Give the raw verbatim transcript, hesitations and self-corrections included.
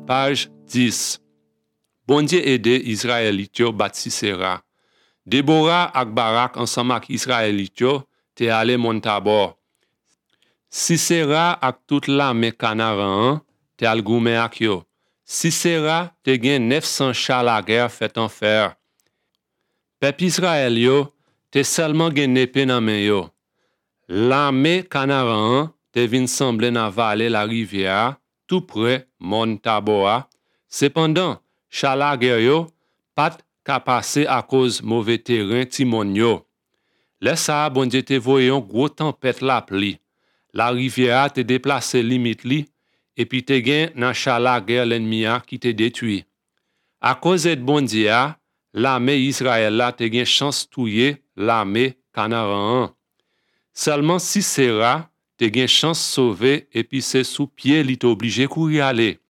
Page dix. Bon Dieu aidé Israélite yo bat Sisera. Déborah ak Barak ensemble ak Israélite yo te allé Mont Tabor. Sisera ak toute l'armée Canaran te al goumen ak yo. Sisera te gen neuf cents chars la guerre fait en fer. Peuple Israël yo te seulement gen épée nan men yo. L'armée Canaran te vin semble nan vallée la rivière tout près Mont Tabor. Cependant, chars la guerre yo pat ka passe à cause mauvais terrain timon yo. Le sa bon Dieu te voyon gros tempête la pli. La rivière te déplace limite li et puis te gen nan chars la guerre l'ennemi a qui te détruit. À cause de bon Dieu, l'armée Israël la te gen chance touyer l'armée Canaran. Seulement Sisera te gen chance sauver et puis c'est sous pied li te obligé courir aller.